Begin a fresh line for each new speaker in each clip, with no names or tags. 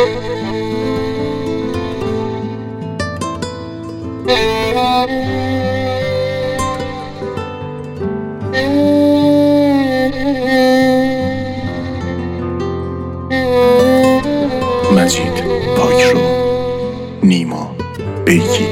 مجید پاکرو، نیما بیکی،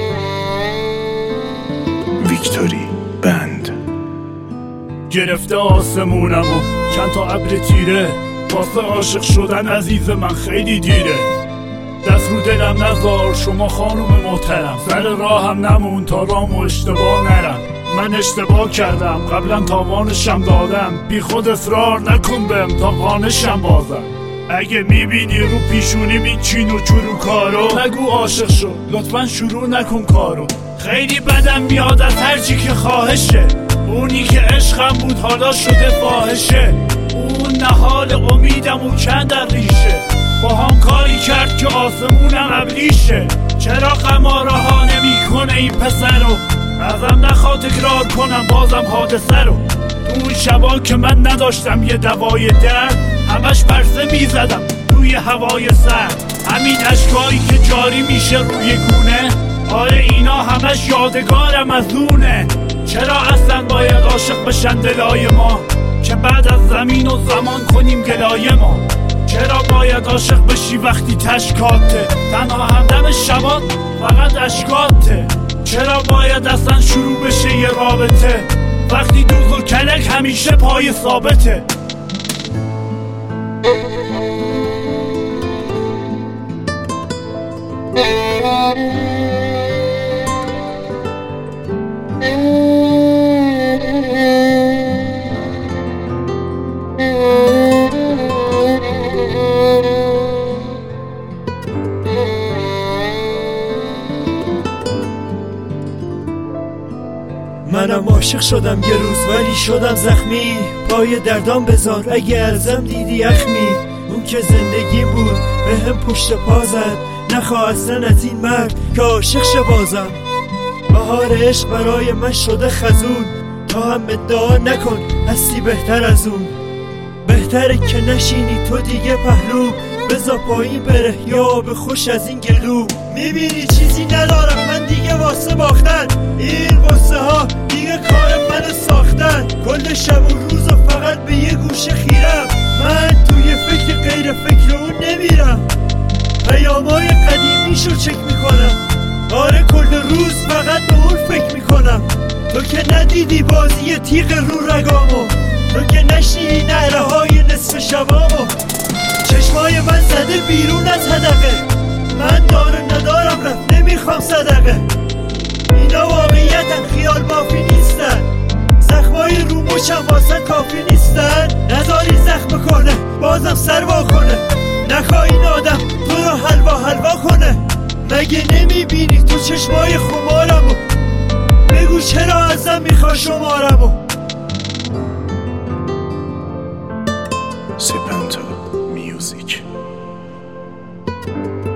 ویکتوری بند.
گرفته آسمونم و چند تا ابر تیره، واسه عاشق شدن عزیز من خیلی دیره. دست رو دلم نذار شما خانوم محترم، سر راهم نمون تا رامو اشتباه نرم. من اشتباه کردم قبلا تاوانشم دادم، بی خود اصرار نکن بهم تا قانشم بازم. اگه میبینی رو پیشونیم این چین و چورو کارو، نگو عاشق شد لطفا شروع نکن کارو. خیلی بدم میاد از هرچی که خواهشه، اونی که عشقم بود حالا شده فاحشه. اون نهال امیدم و کندن ریشه، با هم کاری کرد که آسمونم ابلیشه. چرا قماره ها نمی کنه این پسرو، ازم نخواد تکرار کنم بازم حادثه رو. اون شبا که من نداشتم یه دوای درد، همش پرسه میزدم روی هوای سرد. همین اشکایی که جاری میشه روی گونه، آره اینا همش یادگارم از اونه. چرا اصلا باید عاشق بشن دلای ما، که بعد از زمین و زمان کنیم گلای ما؟ چرا باید عاشق بشی وقتی تشکاته، تنها همدم شبات فقط اشکاته؟ چرا باید اصلا شروع بشه یه رابطه، وقتی دوز و کلک همیشه پای ثابته؟
منم عاشق شدم یه روز ولی شدم زخمی، پای دردام بذار اگه ازم دیدی یخمی. اون که زندگی بود به هم پشت پا زد، نخواه اصلا از این مرد که عاشق شه بازم. بهار عشق برای من شده خزون، تا هم ادعا نکن هستی بهتر از اون. بهتره که نشینی تو دیگه پهلو، بذار پایین بره یا به خوش از این گلو. میبینی چیزی ندارم من دیگه واسه باختن، این واسه ها دیگه کار منو ساختن. کل شب و روز و فقط به یه گوشه خیرم، من توی فکر غیر فکر اون نمیرم. پیامای قدیمیشو چک میکنم، آره کل روز فقط به اون فکر میکنم. تو که ندیدی بازی تیغ رو رگامو، تو که نشنیدی نعره های نصف شبامو. چشمای من زده بیرون از حدقه، من داره ندارم رفت نمیخوام صدقه. اینا واقعیتن خیال مافی نیستن، زخمای رو مچم واسه کافی نیستن. نذاری زخم کنه بازم سر وا کنه، نخواه این آدم تو رو حلوا کنه. مگه نمیبینی تو چشمای خمارمو، بگو چرا ازم میخواه شمارمو.
سپنتا میوزیک.